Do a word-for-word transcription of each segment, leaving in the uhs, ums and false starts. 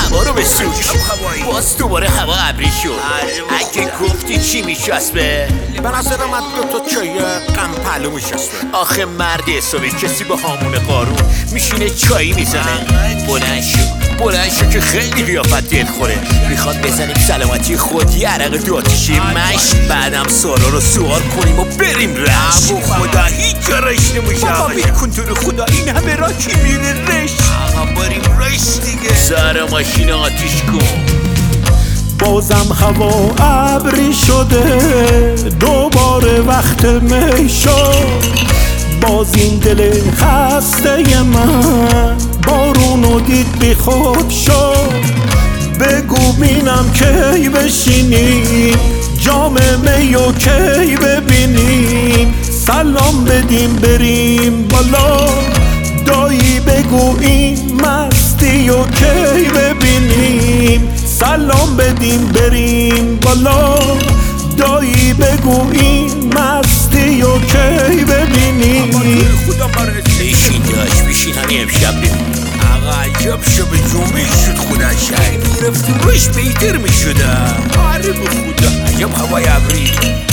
هوا رو بسوش. باز دوباره هوا ابری شد. اگه گفتی چی میچسبه؟ به نظرم از دو تا چای غم پلو میچسبه. آخه مرد حسابی کسی با هامون قارون میشینه چایی میزنه؟ بلند شو بلند شو که خیلی قیافت دل خوره. میخواد بزنیم سلامتی خودی عرق دو آتیشی مش، بعدم سارا رو سوار کنیم و بریم رشت. ابو خدا هیچ جا رش نمیشه. بابا بکن تو رو خدا این همه را کی میره رشت؟ آقا بریم رشت دیگه. سر ماشین آتیش کن. بازم هوا ابری شده، دوباره وقت می شد. باز این دل خسته من بارونو دید بی خود شد. بگو بینم کی بشینیم جام میو کی ببینیم، سلام بدیم بریم بالا. دایی بگو این مستی و کی ببینیم، سلام بدیم بریم بالا. دایی بگو این مستی و کی ببینیم. خدا بشین داشت بشین همین امشب ببین. آقا عجب شب جمعه شد خدا شاید. میرفتیم روش بهتر میشده. آره به خدا عجب هوای ابری.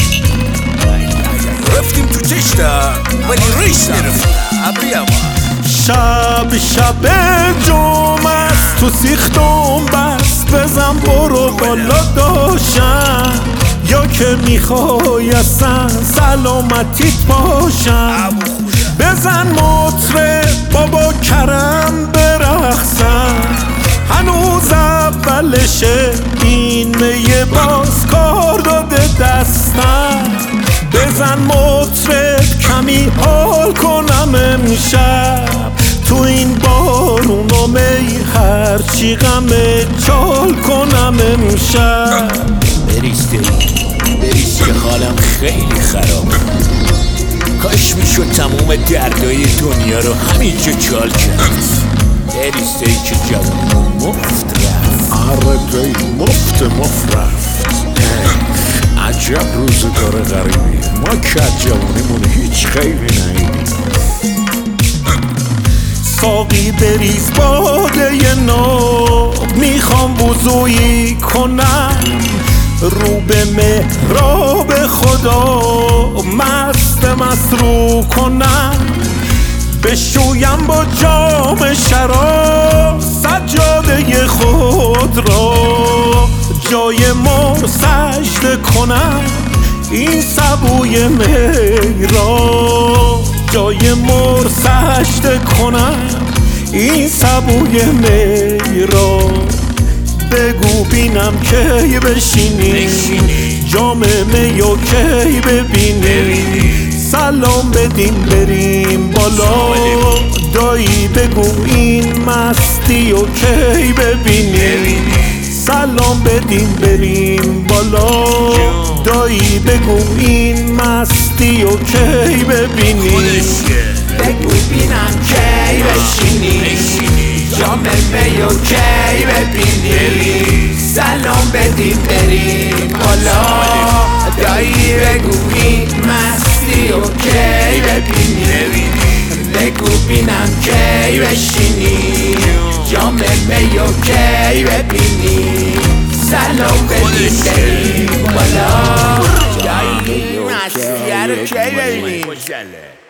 رفتیم تو چشتا ولی ریش نرفتیم. ابری اما شب شب جمعه است تو سیختم بس بزن برو بالا داشم، یا که میخوای اصلا سلامتیت باشم. بزن مطره بابا کرم برقصم، هنوز اولشه این میه باز کار داده دستم. بزن مطره کمی حال کنم امشب، تو این بارون و می هرچی غمه چال کنم امشب. بریسته بریسته حالم خیلی خراب. کاش میشد تموم دردای دنیا رو همینجا چال کرد. بریسته ای که جوانمون مفت رفت. آره دایی مفت مفت رفت. عجب روزگار غریبی. ما که از جوانیمون هیچ خیلی نهیدیم. ساقی بریز باده نو میخوام وضویی کنم، رو به محراب خدا مست مسرو کنم. بشویم با جام شراب سجاده خود را، جای مر سجده کنم این سبوی می را. جای مر سجده کنم این سبوی می را. بگو بینم کی بشینی جام میو کی ببینی، سلام بدیم بریم بالا. دایی بگو این مستی و کی ببینی، سلام بدیم بریم بالا. دایی بگو این مستی و کی ببینی، بگو بینم کی بشینی جام میو کی ببینی، سلام بدیم بریم بالا. دایی بگو این مستی و کی ببینی، بگو بینم کی بشینی جام میو کی ببینی، سلام بدیم بریم بالا. دایی مستی رو کی ببینی.